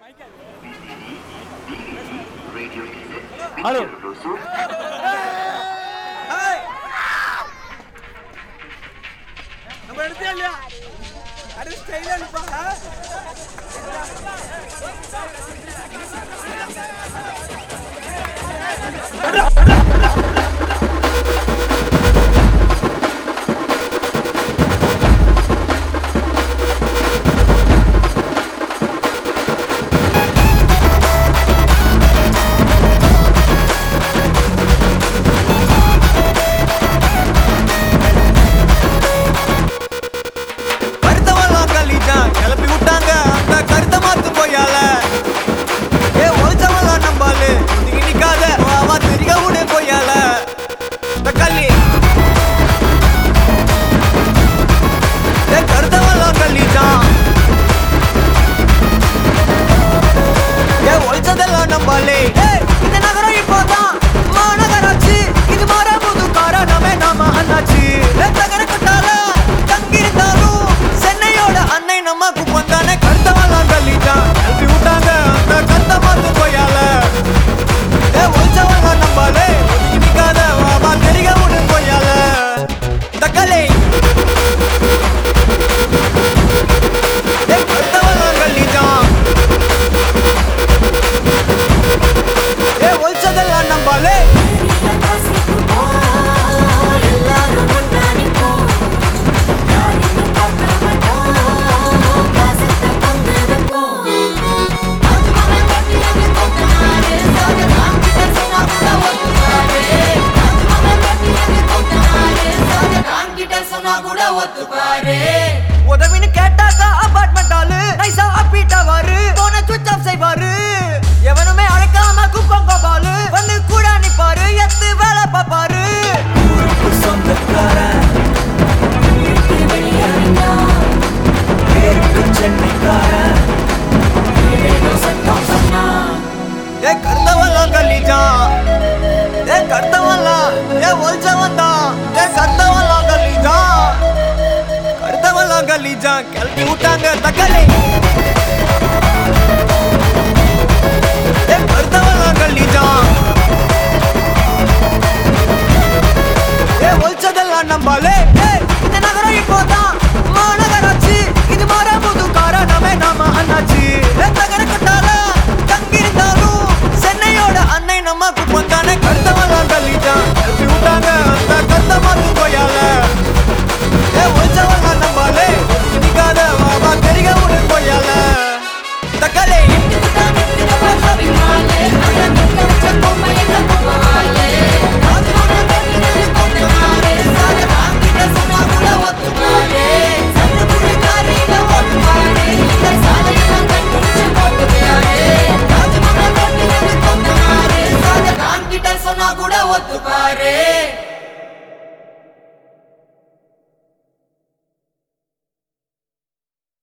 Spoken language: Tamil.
ஹலோ நம்ம எடுத்தே இல்லையா அது ஸ்டைலா இருப்பா உதவின்னு கேட்டாக்கா அபார்ட்மெண்ட் ஆளு நைசா அப்பீட்டா வாரு போன சுவிட்ச் ஆஃப் செய்வாரு எவனுமே அழைக்காம குப்பம் கோபாலு வந்து கூட நிப்பாரு எத்து வேலை பாப்பாரு ஊருக்கு சொந்தக்காரன் சென்னைக்காரன் ஏ கர்த்தவெல்லாம் கல்லிஜான் ஏ கர்த்தவெல்லாம் ஏ ஒல்ச்சவன் தான் ஏ கர்த்தவெல்லாம் கல்லிஜான் கலிஜா கிளப்பி விட்டாங்க தக்காளி கருத்தவெல்லாம் கலிஜா ஒழிச்சதெல்லாம் நம்பாலே இந்த நகரம் இப்போதான் மாநகராட்சி இது மாற புது காரணமே நாம அண்ணாச்சி நகர கட்டால தங்கியிருந்தாலும் சென்னையோட அன்னை நம்ம குப்பம் தானே கருத்தவெல்லாம் கலிஜா கிளப்பி விட்டாங்க அந்த கத்த மாத்து போயால ஒழிச்சவெல்லாம் நம்பாலே சொன்னா கூட ஒத்துப்பாரு.